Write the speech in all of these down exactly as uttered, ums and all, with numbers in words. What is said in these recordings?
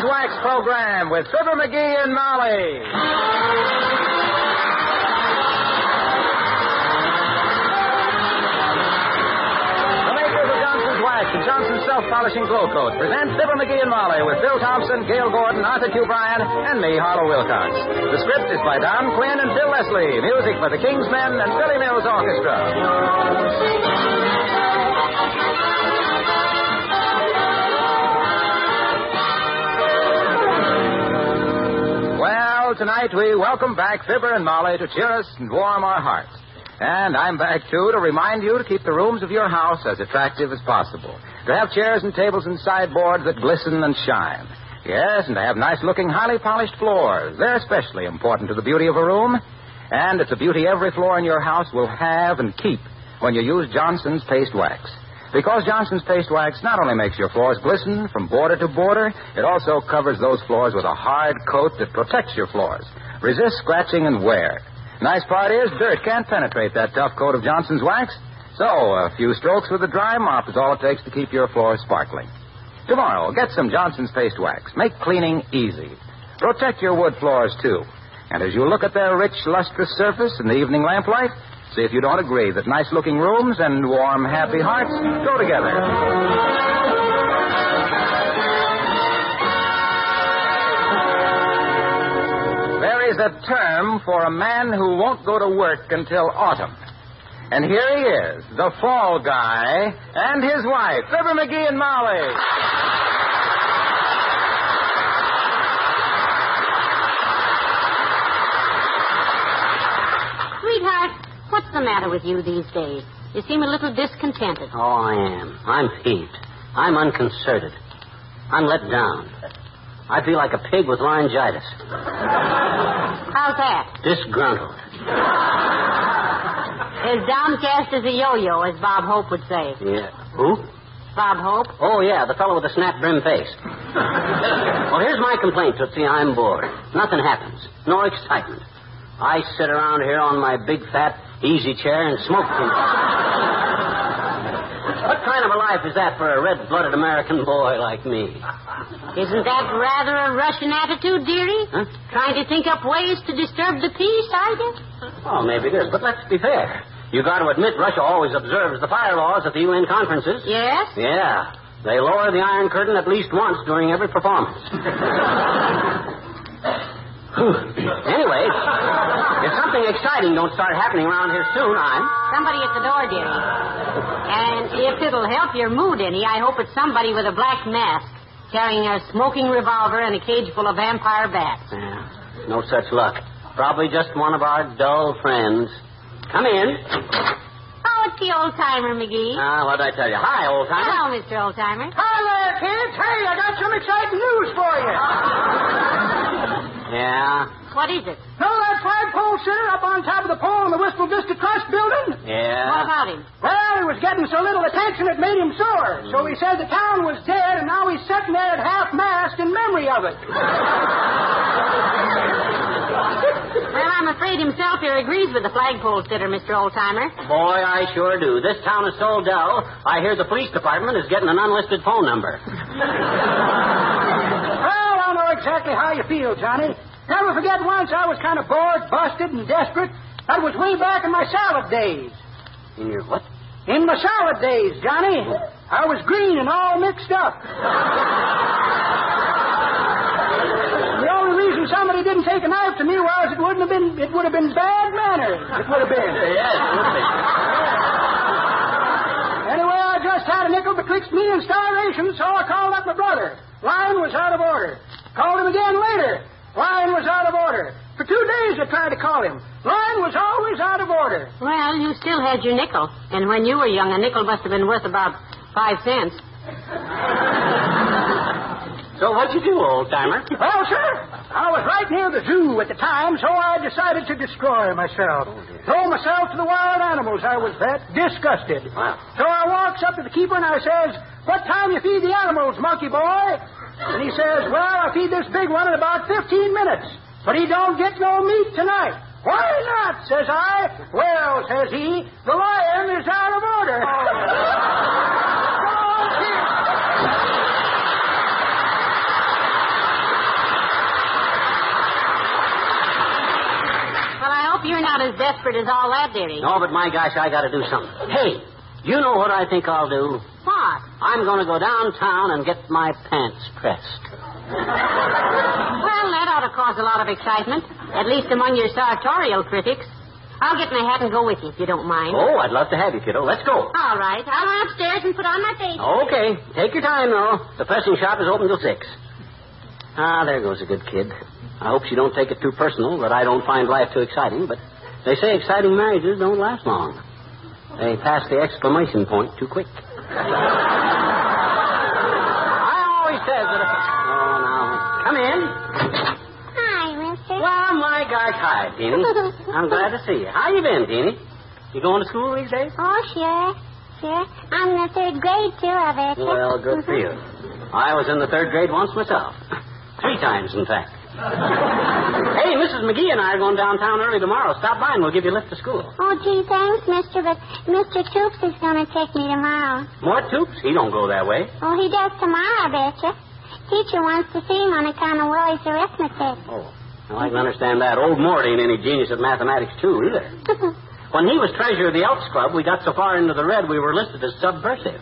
Wax program with Fibber McGee and Molly. The makers of Johnson's Wax and Johnson's Self-Polishing Glow Coat present Fibber McGee and Molly with Bill Thompson, Gail Gordon, Arthur Q. Bryan, and me, Harlow Wilcox. The script is by Don Quinn and Phil Leslie. Music by the King's Men and Billy Mills Orchestra. Tonight we welcome back Fibber and Molly to cheer us and warm our hearts. And I'm back, too, to remind you to keep the rooms of your house as attractive as possible. To have chairs and tables and sideboards that glisten and shine. Yes, and to have nice-looking, highly polished floors. They're especially important to the beauty of a room. And it's a beauty every floor in your house will have and keep when you use Johnson's Paste Wax. Because Johnson's Paste Wax not only makes your floors glisten from border to border, it also covers those floors with a hard coat that protects your floors, resists scratching and wear. Nice part is, dirt can't penetrate that tough coat of Johnson's Wax, so a few strokes with a dry mop is all it takes to keep your floors sparkling. Tomorrow, get some Johnson's Paste Wax. Make cleaning easy. Protect your wood floors, too. And as you look at their rich, lustrous surface in the evening lamplight, see if you don't agree that nice-looking rooms and warm, happy hearts go together. There is a term for a man who won't go to work until autumn. And here he is, the fall guy, and his wife, Fibber McGee and Molly. Sweetheart, what's the matter with you these days? You seem a little discontented. Oh, I am. I'm peeved. I'm unconcerted. I'm let down. I feel like a pig with laryngitis. How's that? Disgruntled. As downcast as a yo-yo, as Bob Hope would say. Yeah. Who? Bob Hope? Oh, yeah, the fellow with the snap-brim face. Well, here's my complaint, Tootsie. I'm bored. Nothing happens. No excitement. I sit around here on my big, fat, easy chair and smoke too much. What kind of a life is that for a red-blooded American boy like me? Isn't that rather a Russian attitude, dearie? Huh? Trying to think up ways to disturb the peace, are you? Oh, maybe it is, but let's be fair. You got to admit Russia always observes the fire laws at the U N conferences. Yes? Yeah. They lower the Iron Curtain at least once during every performance. Anyway, if something exciting don't start happening around here soon, I'm... Somebody at the door, dearie. And if it'll help your mood any, I hope it's somebody with a black mask, carrying a smoking revolver and a cage full of vampire bats. Yeah, no such luck. Probably just one of our dull friends. Come in. Oh, it's the old-timer, McGee. Ah, what'd I tell you? Hi, old-timer. Hello, Mister Old-timer. Hi there, kids. Hey, I got some exciting news for you. Yeah? What is it? Know that flagpole sitter up on top of the pole in the Wistful Vista Trust building? Yeah? What about him? Well, he was getting so little attention it made him sore. So he said the town was dead, and now he's sitting there at half-mast in memory of it. Well, I'm afraid himself here agrees with the flagpole sitter, Mister Old-timer. Boy, I sure do. This town is so dull, I hear the police department is getting an unlisted phone number. Well, I know exactly how you feel, Johnny. Never forget once I was kind of bored, busted, and desperate. That was way back in my salad days. In your what? In my salad days, Johnny. I was green and all mixed up. The only reason somebody didn't take a knife to me was it wouldn't have been it would have been bad manners. It would have been. Yes, it would be. Anyway, I just had a nickel betwixt me and starvation, so I called up my brother. Line was out of order. Called him again later. Line was out of order. For two days I tried to call him. Line was always out of order. Well, you still had your nickel. And when you were young, a nickel must have been worth about five cents. So what'd you do, old-timer? Well, sir, I was right near the zoo at the time, so I decided to destroy myself. Oh, Throw myself to the wild animals. I was that disgusted. Wow. So I walks up to the keeper and I says, "What time you feed the animals, monkey boy?" And he says, "Well, I feed this big one in about fifteen minutes. But he don't get no meat tonight." "Why not?" says I. "Well," says he, "the lion is out of order." not as desperate as all that, dearie. No, but my gosh, I got to do something. Hey, you know what I think I'll do? What? I'm going to go downtown and get my pants pressed. Well, that ought to cause a lot of excitement, at least among your sartorial critics. I'll get my hat and go with you, if you don't mind. Oh, I'd love to have you, kiddo. Let's go. All right. I'll run upstairs and put on my face. Okay. Take your time, though. The pressing shop is open till six. Ah, there goes a good kid. I hope she don't take it too personal that I don't find life too exciting, but they say exciting marriages don't last long. They pass the exclamation point too quick. I always said that if... Oh, now, come in. Well, my gosh, hi, Teeny. I'm glad to see you. How you been, Teeny? You going to school these days? Oh, sure. Sure. I'm in the third grade, too, I bet you. Well, good for you. I was in the third grade once myself. Three times, in fact. Hey, Missus McGee and I are going downtown early tomorrow. Stop by and we'll give you a lift to school. Oh, gee, thanks, mister, but Mister Toops is going to take me tomorrow. More Toops? He don't go that way. Oh, he does tomorrow, I bet you. Teacher wants to see him on account of Willie's arithmetic. Oh. Well, I can understand that. Old Mort ain't any genius at mathematics, too, either. When he was treasurer of the Elks Club, we got so far into the red we were listed as subversive.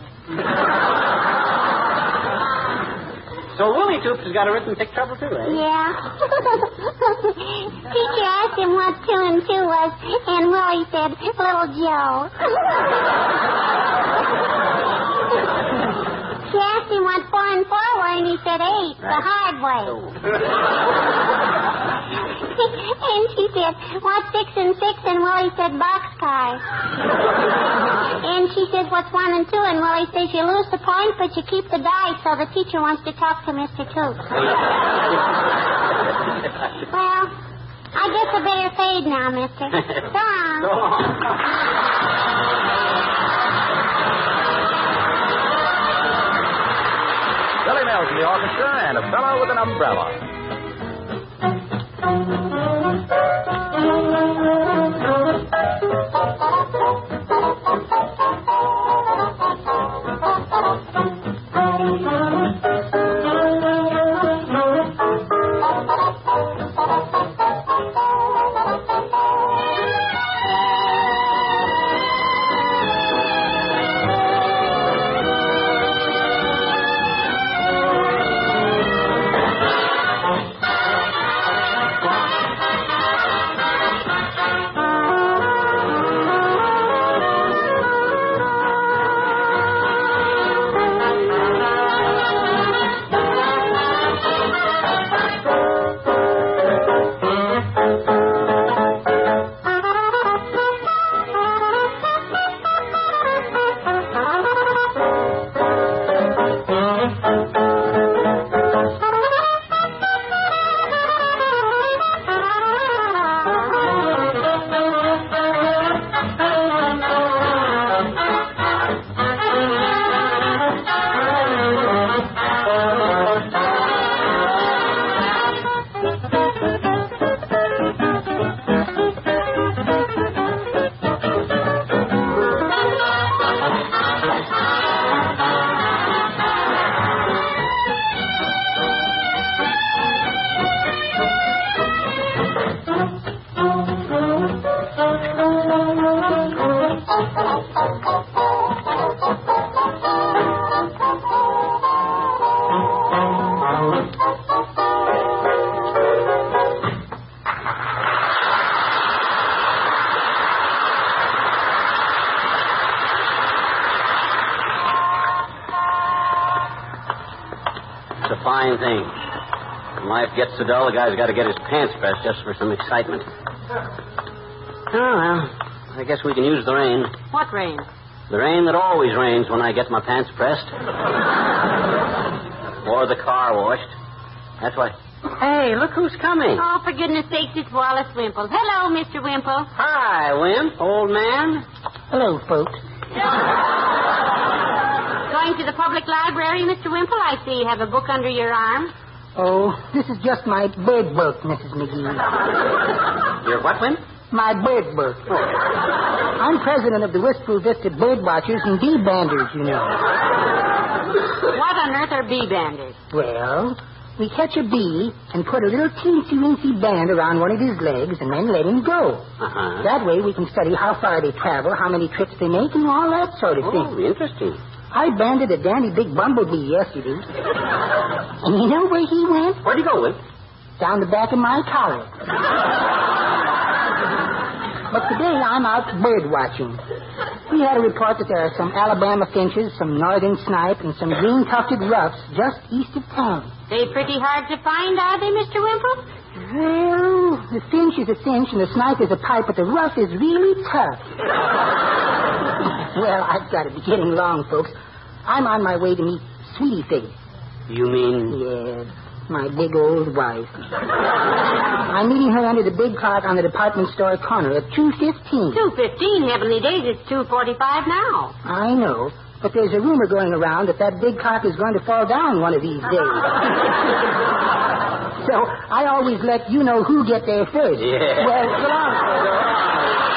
So Willie Toops has got arithmetic trouble, too, eh? Yeah. Teacher asked him what two and two was, and Willie said, Little Joe. She asked him what four and four were, and he said eight, right. The hard way. Oh. And she said, what's six and six? And Willie said, boxcars. And she said, what's one and two? And Willie says, you lose the point, but you keep the dice, so the teacher wants to talk to Mister Toops. Well, I guess I better fade now, mister. So long. So long. Billy Mills in the orchestra and a fellow with an umbrella. It's a fine thing. When life gets so dull, a guy's got to get his pants pressed just for some excitement. Oh, well, I guess we can use the rain. What rain? The rain that always rains when I get my pants pressed. Or the car washed. That's why. Hey, look who's coming. Oh, for goodness sakes, it's Wallace Wimple. Hello, Mister Wimple. Hi, Wimp, old man. Hello, folks. Going to the public library, Mister Wimple? I see you have a book under your arm. Oh, this is just my bird book, Missus McGee. Your what, Wimp? My bird book. Oh. I'm president of the Wistful Vista Bird Watchers and Bee Banders, you know. What on earth are bee banders? Well, We catch a bee and put a little teensy-weensy band around one of his legs and then let him go. Uh-huh. That way we can study how far they travel, how many trips they make, and all that sort of thing. Oh, interesting. I banded a dandy big bumblebee yesterday. And you know where he went? Where'd he go, Will? Down the back of my collar. But today I'm out bird watching. We had a report that there are some Alabama finches, some northern snipe, and some green-tufted ruffs just east of town. They pretty hard to find, are they, Mister Wimple? Well, the finch is a finch and the snipe is a pipe, but the ruff is really tough. Well, I've got to be getting along, folks. I'm on my way to meet Sweetie Face. You mean? Yeah, my big old wife. I'm meeting her under the big clock on the department store corner at two fifteen. two fifteen, heavenly days. It's two forty-five now. I know, but there's a rumor going around that that big clock is going to fall down one of these days. So I always let you know who get there first. Yeah. Well, so long, folks.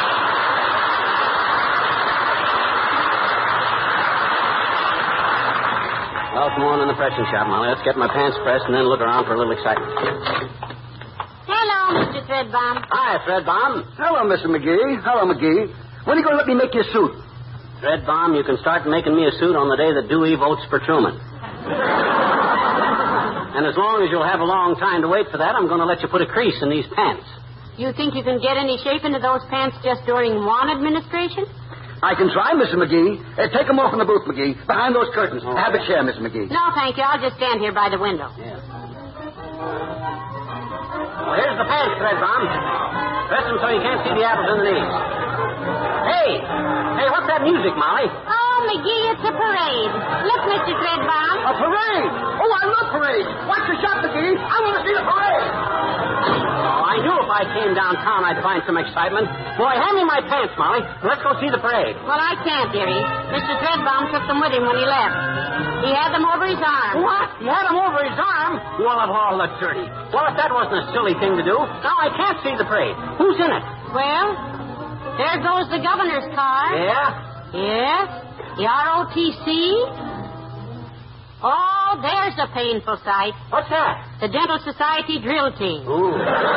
Well, come on in the pressing shop, Molly. Let's get my pants pressed and then look around for a little excitement. Hello, Mister Threadbomb. Hi, Threadbomb. Hello, Mister McGee. Hello, McGee. When are you going to let me make your suit? Threadbomb, you can start making me a suit on the day that Dewey votes for Truman. And as long as you'll have a long time to wait for that, I'm going to let you put a crease in these pants. You think you can get any shape into those pants just during one administration? I can try, Mister McGee. Uh, take them off in the booth, McGee. Behind those curtains. Oh. Have a chair, Mister McGee. No, thank you. I'll just stand here by the window. Yeah. Well, here's the pants, Threadbomb. Press them so you can't see the apples in the knees. Hey! Hey, what's that music, Molly? Oh, McGee, it's a parade. Look, Mister Threadbomb. A parade? Oh, I love parades. Watch your shot, McGee. I want to see the parade. Oh, I knew if I came downtown I'd find some excitement. Boy, hand me my pants, Molly. Let's go see the parade. Well, I can't, dearie. Mister Threadbomb took them with him when he left. He had them over his arm. What? He had them over his arm? Well, of all the dirty. Well, if that wasn't a silly thing to do, now I can't see the parade. Who's in it? Well, there goes the governor's car. Yeah? Yes. The R O T C. Oh, there's a painful sight. What's that? The Dental Society drill team. Ooh.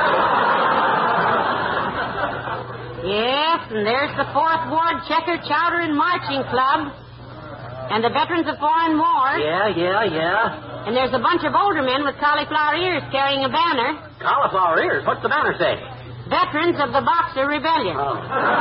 Yes, and there's the Fourth Ward Checker Chowder and Marching Club. And the Veterans of Foreign Wars. Yeah, yeah, yeah. And there's a bunch of older men with cauliflower ears carrying a banner. Cauliflower ears? What's the banner say? Veterans of the Boxer Rebellion. Oh.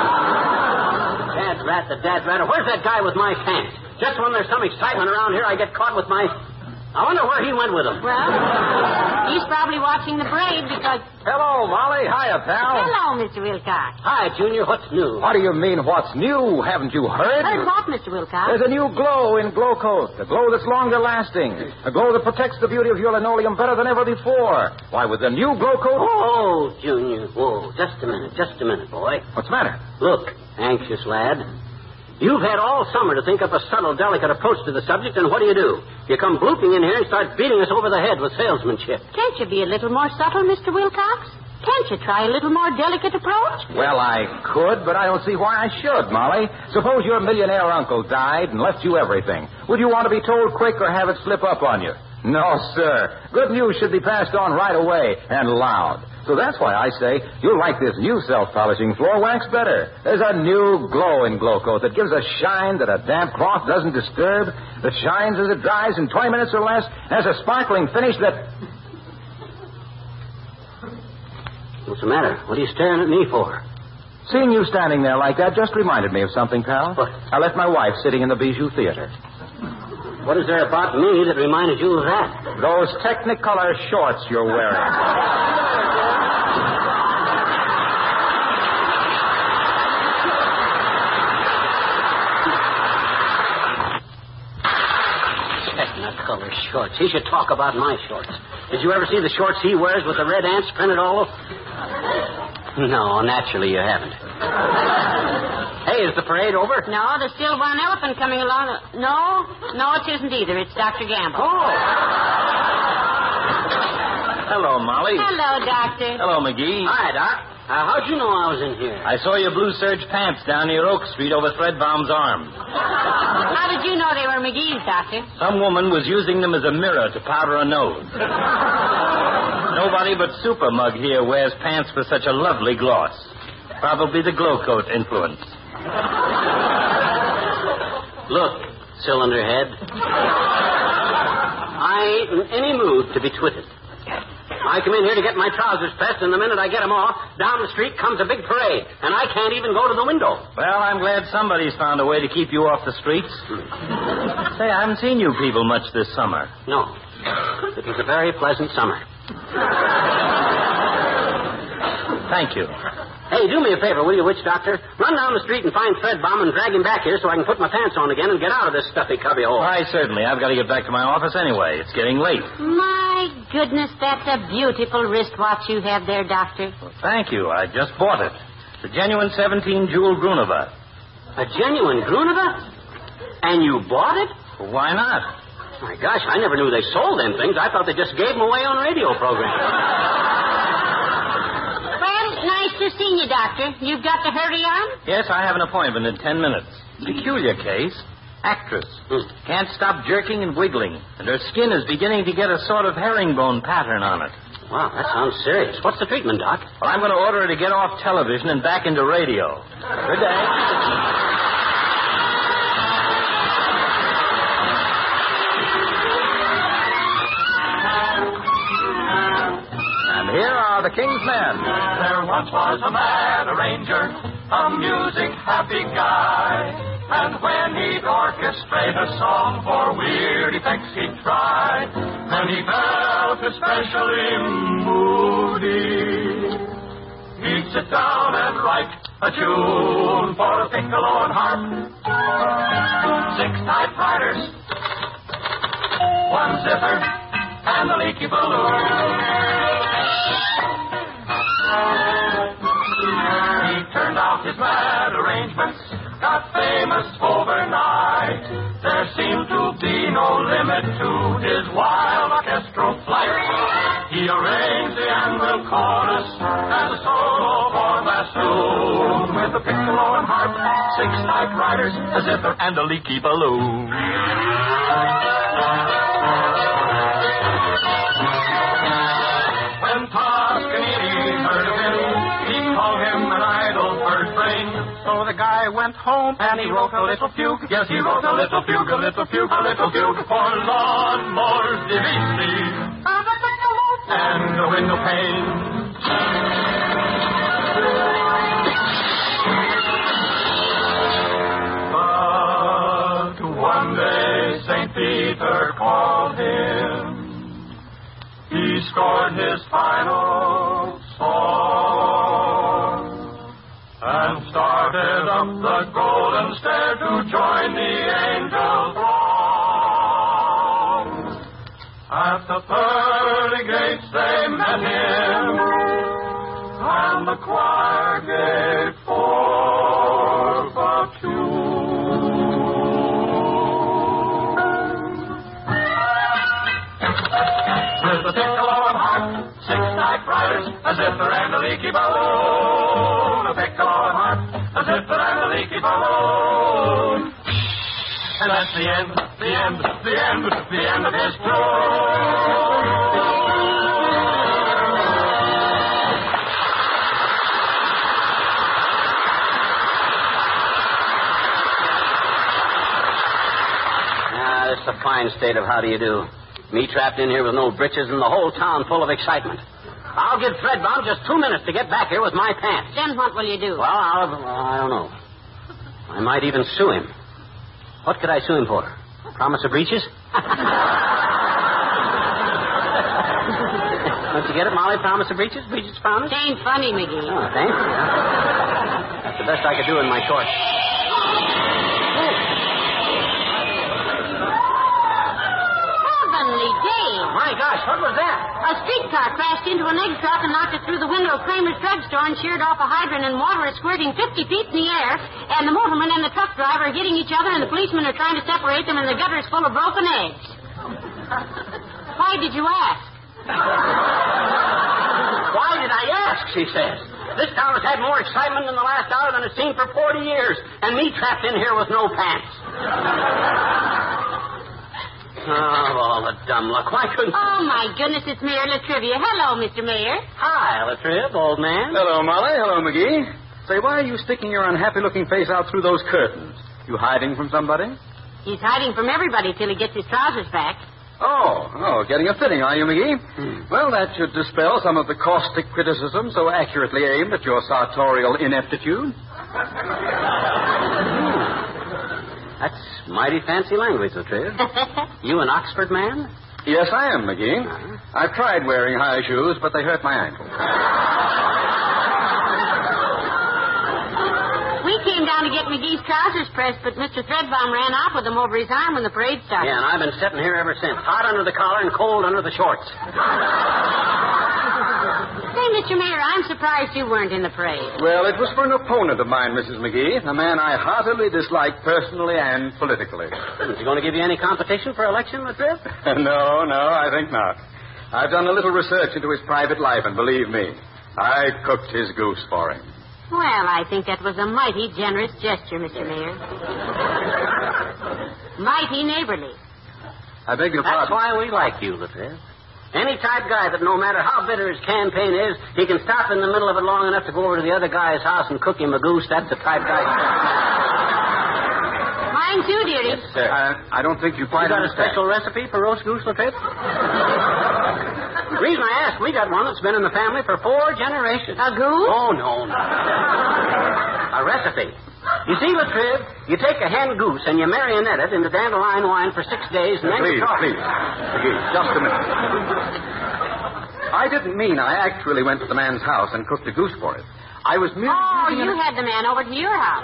Dad's rat, the dad's rat. Where's that guy with my pants? Just when there's some excitement around here, I get caught with my... I wonder where he went with them. Well, he's probably watching the parade because... Hello, Molly. Hiya, pal. Hello, Mister Wilcox. Hi, Junior. What's new? What do you mean, what's new? Haven't you heard? Heard what, Mister Wilcox? There's a new glow in Glow Coat. A glow that's longer lasting. A glow that protects the beauty of your linoleum better than ever before. Why, with the new Glow Coat... Oh, Junior. Whoa, just a minute. Just a minute, boy. What's the matter? Look, anxious lad. You've had all summer to think up a subtle, delicate approach to the subject, and what do you do? You come blooping in here and start beating us over the head with salesmanship. Can't you be a little more subtle, Mister Wilcox? Can't you try a little more delicate approach? Well, I could, but I don't see why I should, Molly. Suppose your millionaire uncle died and left you everything. Would you want to be told quick or have it slip up on you? No, sir. Good news should be passed on right away and loud. So that's why I say you'll like this new self-polishing floor wax better. There's a new glow in Glow Coat that gives a shine that a damp cloth doesn't disturb, that shines as it dries in twenty minutes or less, has a sparkling finish that... What's the matter? What are you staring at me for? Seeing you standing there like that just reminded me of something, pal. What? I left my wife sitting in the Bijou Theater. What is there about me that reminded you of that? Those Technicolor shorts you're wearing. Technicolor shorts. He should talk about my shorts. Did you ever see the shorts he wears with the red ants printed all over? No, naturally you haven't. Hey, is the parade over? No, there's still one elephant coming along. No, no, it isn't either. It's Doctor Gamble. Oh. Hello, Molly. Hello, Doctor. Hello, McGee. Hi, Doc. Uh, how'd you know I was in here? I saw your blue serge pants down near Oak Street over Threadbomb's arm. How did you know they were McGee's, Doctor? Some woman was using them as a mirror to powder a nose. Nobody but Super Mug here wears pants with such a lovely gloss. Probably the Glow Coat influence. Look, cylinder head. I ain't in any mood to be twitted. I come in here to get my trousers pressed, and the minute I get them off, down the street comes a big parade, and I can't even go to the window. Well, I'm glad somebody's found a way to keep you off the streets. Say, I haven't seen you people much this summer. No. It was a very pleasant summer. Thank you. Hey, do me a favor, will you, witch doctor? Run down the street and find Fred Baum and drag him back here so I can put my pants on again and get out of this stuffy cubby hole. Why, certainly. I've got to get back to my office anyway. It's getting late. My goodness, that's a beautiful wristwatch you have there, Doctor. Well, thank you. I just bought it. The genuine seventeen-jewel Grunova. A genuine Grunova? And you bought it? Well, why not? My gosh, I never knew they sold them things. I thought they just gave them away on radio programs. Nice to see you, Doctor. You've got to hurry on? Yes, I have an appointment in ten minutes. Peculiar case. Actress. Hmm. Can't stop jerking and wiggling, and her skin is beginning to get a sort of herringbone pattern on it. Wow, that sounds serious. What's the treatment, Doc? Well, I'm going to order her to get off television and back into radio. Good day. Here are the King's Men. There once was a mad arranger, a music happy guy. And when he'd orchestrate a song for weird effects he'd try, then he felt especially moody. He'd sit down and write a tune for a piccolo and harp. Six typewriters, one zither, and a leaky balloon. He turned out his mad arrangements, got famous overnight. There seemed to be no limit to his wild orchestral flight. He arranged the anvil chorus and a solo for bassoon, with a piccolo and harp, six typewriters, a zither, and a leaky balloon. When Toscanini heard of him, he called him an idle bird brain. So the guy went home and he wrote a little fugue. Yes, he wrote a little fugue, a little fugue, a little fugue for lawnmowers, D V C, and the window pane. But one day Saint Peter called him. He scored his final song and started up the golden stair to join the angel throng. At the pearly gates they met him, and the choir gave forth a tune. With a piccolo and harp, six typewriters, a zither and a leaky balloon. A piccolo and harp, a zither and a leaky balloon. And that's the end, the end, the end, the end of his tour. Ah, this is a fine state of how do you do. Me trapped in here with no britches and the whole town full of excitement. I'll give Fred Baum just two minutes to get back here with my pants. Then what will you do? Well, I'll, I don't know. I might even sue him. What could I sue him for? Promise of breaches? Don't you get it, Molly? Promise of breaches? Breaches promise? It ain't funny, McGee. Oh, thanks. That's the best I could do in my shorts. Heavenly days. My gosh, what was that? A streetcar crashed into an egg truck and knocked it through the window of Kramer's drugstore and sheared off a hydrant, and water is squirting fifty feet in the air, and the motorman and the truck driver are hitting each other, and the policemen are trying to separate them, and the gutter's full of broken eggs. Why did you ask? Why did I ask, she says. This town has had more excitement in the last hour than it's seen for forty years, and me trapped in here with no pants. Oh, all the dumb luck. Why couldn't... Oh, my goodness, it's Mayor Latrivia. Hello, Mister Mayor. Hi, Latriv, old man. Hello, Molly. Hello, McGee. Say, why are you sticking your unhappy-looking face out through those curtains? You hiding from somebody? He's hiding from everybody till he gets his trousers back. Oh, oh, getting a fitting, are you, McGee? Hmm. Well, that should dispel some of the caustic criticism so accurately aimed at your sartorial ineptitude. That's mighty fancy language, Latriv. You an Oxford man? Yes, I am, McGee. Uh-huh. I've tried wearing high shoes, but they hurt my ankle. We came down to get McGee's trousers pressed, but Mister Threadbaum ran off with them over his arm when the parade started. Yeah, and I've been sitting here ever since. Hot under the collar and cold under the shorts. Say, Mister Mayor, I'm surprised you weren't in the parade. Well, it was for an opponent of mine, Missus McGee, a man I heartily dislike personally and politically. Is he going to give you any competition for election, Latriv? No, no, I think not. I've done a little research into his private life, and believe me, I cooked his goose for him. Well, I think that was a mighty generous gesture, Mister Mayor. Mighty neighborly. I beg your That's pardon. why we like you, Latriv. Any type guy that no matter how bitter his campaign is, he can stop in the middle of it long enough to go over to the other guy's house and cook him a goose, that's the type guy. Mine too, dearie. Yes, sir. I, I don't think you You quite got a understand. special recipe for roast goose, Latriv? The reason I asked, we got one that's been in the family for four generations. A goose? Oh, no, no. A recipe. You see, Latriv, you take a hen goose and you marionette it into dandelion wine for six days and then Please, you thaw it. please. McGee, just a minute. I didn't mean I actually went to the man's house and cooked a goose for it. I was merely... Oh, using you an- had the man over to your house.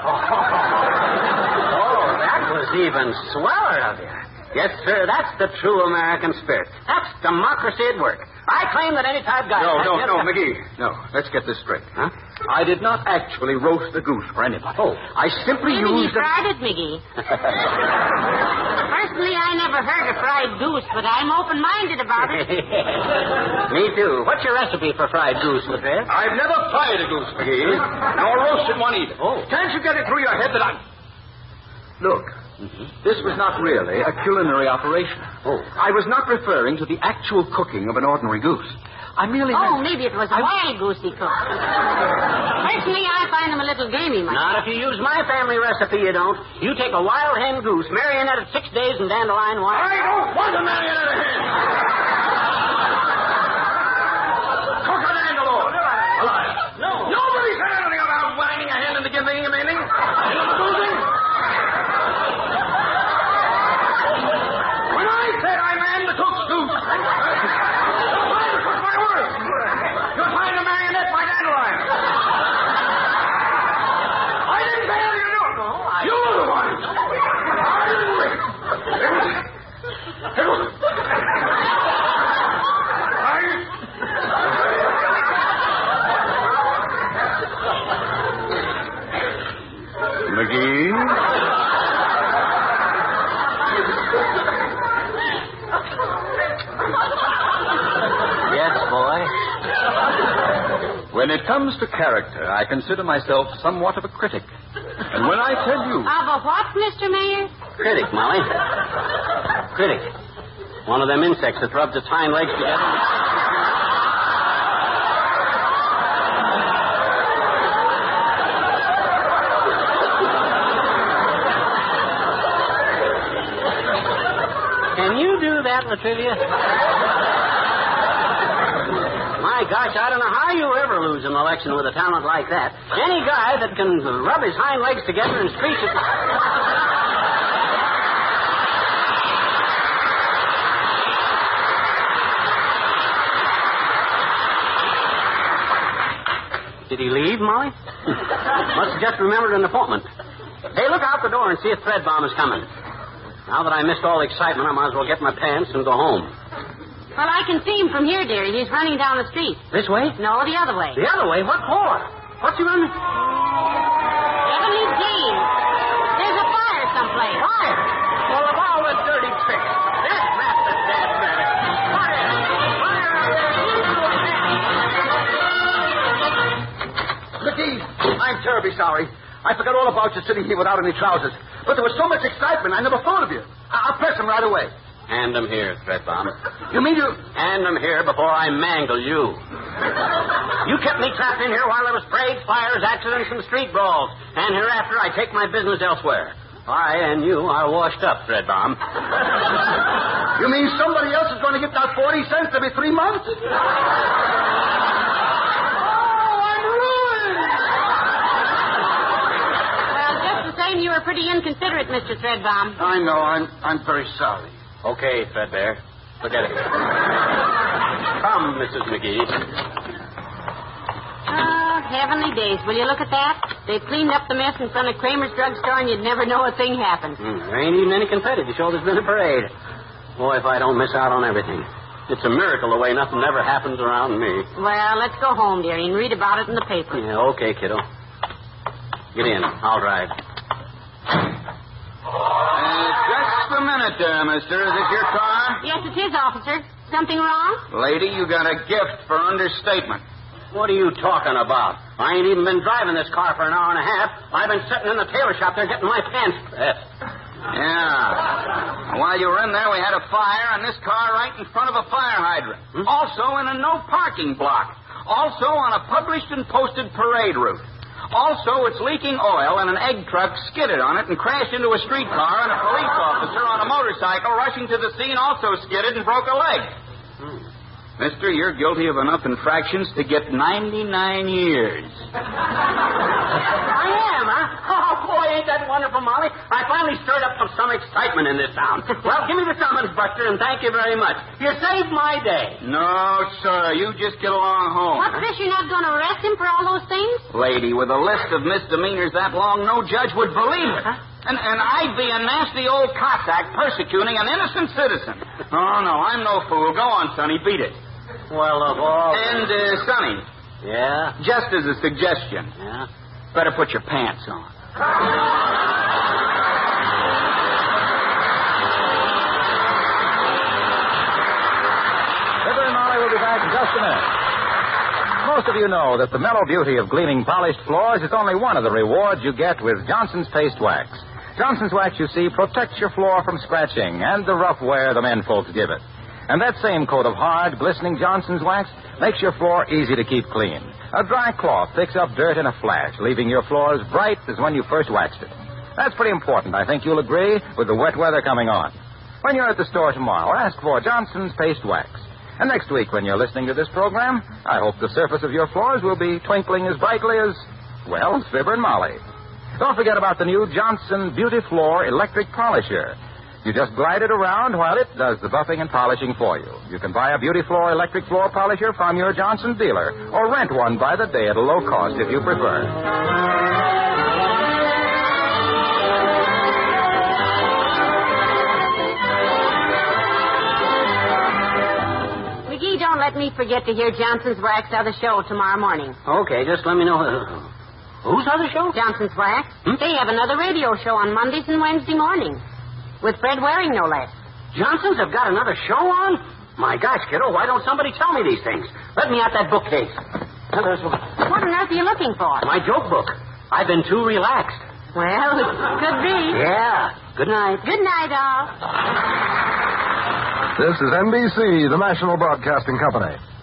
Oh, that was even sweller of you. Yes, sir, that's the true American spirit. That's democracy at work. I claim that any type guy... No, no, has- no, McGee. No, let's get this straight. Huh? I did not actually roast the goose for anybody. Oh. I simply Maybe you used a... fried it, McGee. Personally, I never heard of fried goose, but I'm open-minded about it. Me too. What's your recipe for fried goose, Latriv? I've never fried a goose, McGee, nor roasted one either. Oh. Can't you get it through your head that I... Look, this was not really a culinary operation. Oh. I was not referring to the actual cooking of an ordinary goose. I merely Oh, meant... maybe it was a I- wild goose he cooked. Personally, I find them a little gamey, myself. Not if you use my family recipe, you don't. You take a wild hen goose, marionette it six days in dandelion wine. I don't want a marionette hen! Cook a dandelion! Alive. No. Nobody said anything about whining a hen into giving him anything. You know the losing? When I said I man the cook's goose, my word. You'll find a marionette by dandelion. I didn't say anything to do. No, I... You were the one. I didn't wait. It was... It was... I... McGee? Yes, boy. When it comes to character, I consider myself somewhat of a critic. And when I tell you... Of a what, Mister Mayor? Critic, Molly. Critic. One of them insects that rubs its hind legs together. Can you do that, Latrivia? My gosh, I don't know how you ever lose an election with a talent like that. Any guy that can rub his hind legs together and screech it. Did he leave, Molly? Must have just remembered an appointment. Hey, look out the door and see if Threadbaum is coming. Now that I missed all the excitement, I might as well get my pants and go home. Well, I can see him from here, dearie. He's running down the street. This way? No, the other way. The other way? What for? What's he running? Heavenly James. There's a fire someplace. Fire! Well, of all the dirty tricks. This rats the dead rabbit. Fire! Fire! McGee, I'm terribly sorry. I forgot all about you sitting here without any trousers. But there was so much excitement, I never thought of you. I- I'll press him right away. Hand him here, Threadbomb. You mean you... Hand him here before I mangle you. You kept me trapped in here while there was parades, fires, accidents, and street brawls. And hereafter, I take my business elsewhere. I and you are washed up, Threadbomb. You mean somebody else is going to get that forty cents every three months? Oh, I'm ruined! Well, just the same, you were pretty inconsiderate, Mister Threadbomb. I know. I'm I'm very sorry. Okay, Threadbare. Forget it. Come, Missus McGee. Oh, heavenly days. Will you look at that? They've cleaned up the mess in front of Kramer's drugstore, and you'd never know a thing happened. Mm, there ain't even any confetti to show there's been a parade. Boy, if I don't miss out on everything. It's a miracle the way nothing ever happens around me. Well, let's go home, dearie, and read about it in the paper. Yeah, okay, kiddo. Get in. I'll drive. Uh, just a minute there, mister. Is it your car? Yes, it is, officer. Something wrong? Lady, you got a gift for understatement. What are you talking about? I ain't even been driving this car for an hour and a half. I've been sitting in the tailor shop there getting my pants pressed. Yeah. While you were in there, we had a fire on this car right in front of a fire hydrant. Hmm? Also in a no parking block. Also on a published and posted parade route. Also, it's leaking oil, and an egg truck skidded on it and crashed into a streetcar, and a police officer on a motorcycle rushing to the scene also skidded and broke a leg. Hmm. Mister, you're guilty of enough infractions to get ninety-nine years. I am, huh? Oh, boy, ain't that wonderful, Molly? I finally stirred up some, some excitement in this town. Well, give me the summons, Buster, and thank you very much. You saved my day. No, sir. You just get along home. What, Chris, you're not going to arrest him for all those things? Lady, with a list of misdemeanors that long, no judge would believe it. Huh? And, and I'd be a nasty old Cossack persecuting an innocent citizen. Oh, no, I'm no fool. Go on, Sonny, beat it. Well, of all... And, uh, Sonny, Yeah? just as a suggestion, Yeah? better put your pants on. Fibber and Molly will be back in just a minute. Most of you know that the mellow beauty of gleaming polished floors is only one of the rewards you get with Johnson's Paste Wax. Johnson's Wax, you see, protects your floor from scratching and the rough wear the men folks give it. And that same coat of hard, glistening Johnson's Wax makes your floor easy to keep clean. A dry cloth picks up dirt in a flash, leaving your floors bright as when you first waxed it. That's pretty important, I think you'll agree, with the wet weather coming on. When you're at the store tomorrow, ask for Johnson's Paste Wax. And next week, when you're listening to this program, I hope the surface of your floors will be twinkling as brightly as, well, Fibber and Molly. Don't forget about the new Johnson Beauty Floor Electric Polisher. You just glide it around while it does the buffing and polishing for you. You can buy a Beauty Floor Electric Floor Polisher from your Johnson dealer, or rent one by the day at a low cost if you prefer. McGee, don't let me forget to hear Johnson's Wax other show tomorrow morning. Okay, just let me know. Uh, whose other show? Johnson's Wax. Hmm? They have another radio show on Mondays and Wednesday mornings. With Fred Waring, no less. Johnson's have got another show on? My gosh, kiddo, why don't somebody tell me these things? Let me out that bookcase. Now, there's- What on earth are you looking for? My joke book. I've been too relaxed. Well, it could be. Yeah. Good night. Good night, all. This is N B C, the national broadcasting company.